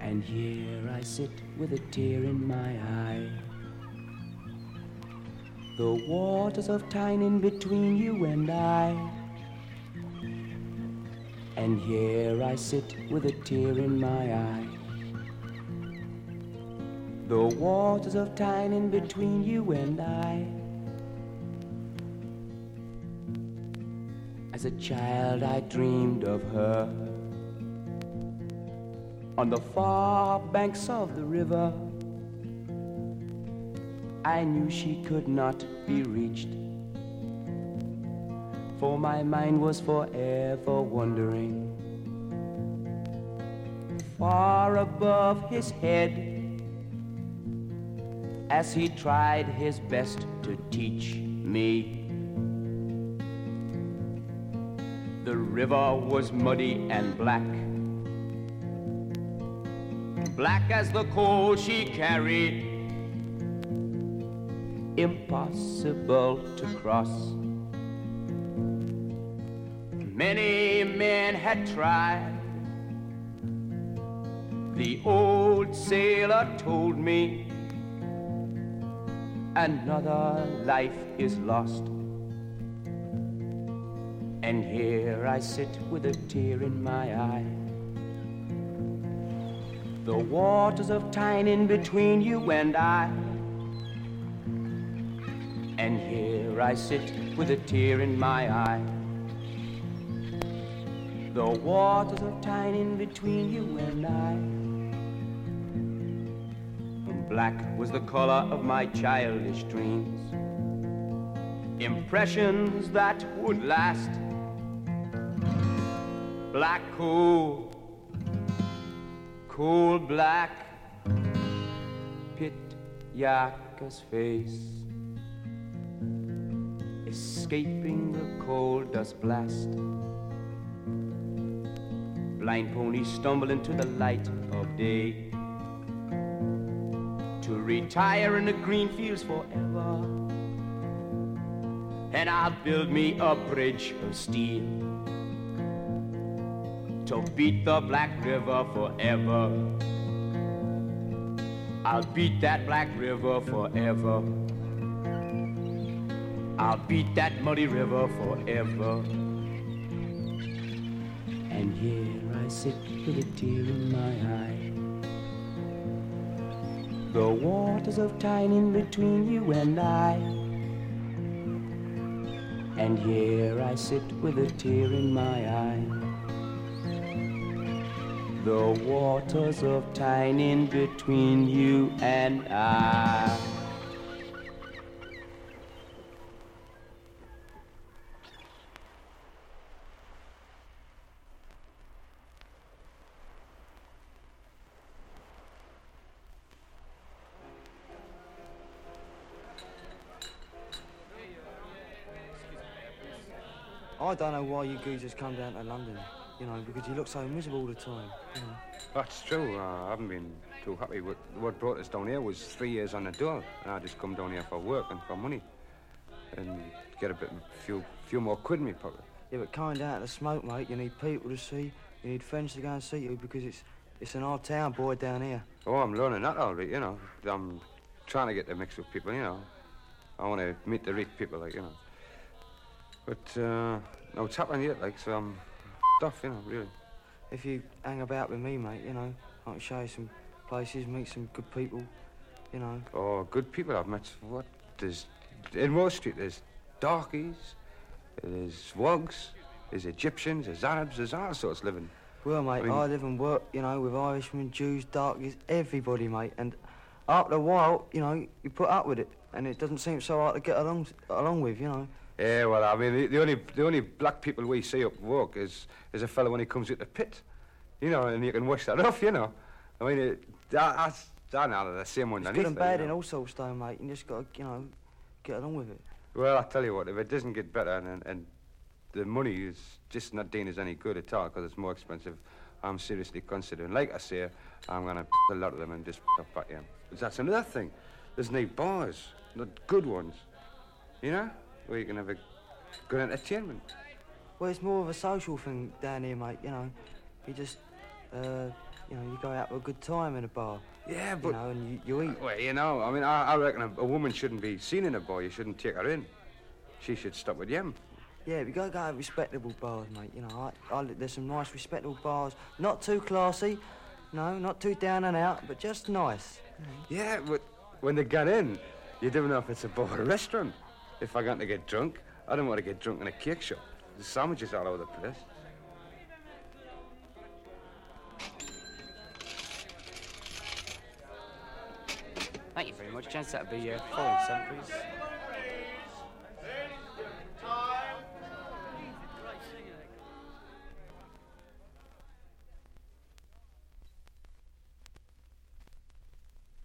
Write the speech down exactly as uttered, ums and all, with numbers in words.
And here I sit with a tear in my eye. The waters of Tyne in between you and I. And here I sit with a tear in my eye. The waters of Tyne in between you and I. As a child I dreamed of her on the far banks of the river. I knew she could not be reached, for my mind was forever wandering far above his head, as he tried his best to teach me. The river was muddy and black, black as the coal she carried, impossible to cross. Many men had tried. The old sailor told me another life is lost. And here I sit with a tear in my eye. The waters of Tyne in between you and I. And here I sit with a tear in my eye. The waters of Tyne in between you and I. And black was the color of my childish dreams, impressions that would last. Black coal, coal black, Pit Yaka's face, escaping the cold dust blast. Blind ponies stumble into the light of day to retire in the green fields forever. And I'll build me a bridge of steel to beat the Black River forever. I'll beat that Black River forever. I'll beat that muddy river forever. And here I sit with a tear in my eye. The waters of Tyne in between you and I. And here I sit with a tear in my eye. The waters of Tyne in between you and I. I don't know why you geezers come down to London, you know, because you look so miserable all the time, you know. That's true. Uh, I haven't been too happy. With, what brought us down here was three years on the dole, and I just come down here for work and for money, and get a bit, few, few more quid in my pocket. Yeah, but coming down to the smoke, mate, you need people to see, you need friends to go and see you, because it's it's an odd town, boy, down here. Oh, I'm learning that all right, you know. I'm trying to get to mix with people, you know. I want to meet the rich people, like, you know. But, uh, no, it's happening yet, like, so I'm off, you know, really. If you hang about with me, mate, you know, I can show you some places, meet some good people, you know. Oh, good people I've met. What? There's... In Wall Street, there's darkies, there's wogs, there's Egyptians, there's Arabs, there's all sorts living. Well, mate, I, mean, I live and work, you know, with Irishmen, Jews, darkies, everybody, mate. And after a while, you know, you put up with it, and it doesn't seem so hard to get along along with, you know. Yeah, well, I mean, the, the only the only black people we see up work is is a fellow when he comes out the pit, you know, and you can wash that off, you know. I mean, it, that, that's that now the same one. It's good and bad in all sorts, though, mate. You just got to, you know, get along with it. Well, I tell you what, if it doesn't get better and and the money is just not doing us any good at all because it's more expensive, I'm seriously considering. Like I say, I'm gonna a lot of them and just up back in. But that's another thing. There's no bars, not good ones, you know. Where you can have a good entertainment. Well, it's more of a social thing down here, mate, you know. You just, uh, you know, you go out for a good time in a bar. Yeah, but... You know, and you, you eat. Well, you know, I mean, I, I reckon a, a woman shouldn't be seen in a bar. You shouldn't take her in. She should stop with you. Yeah, we gotta go to respectable bars, mate. You know, I, I, there's some nice respectable bars. Not too classy, no, not too down and out, but just nice. Yeah, but when they get in, you don't know if it's a bar or a restaurant. If I'm going to get drunk, I don't want to get drunk in a cake shop. There's sandwiches all over the place. Thank you very much, gents. That'll be your phone, son, please.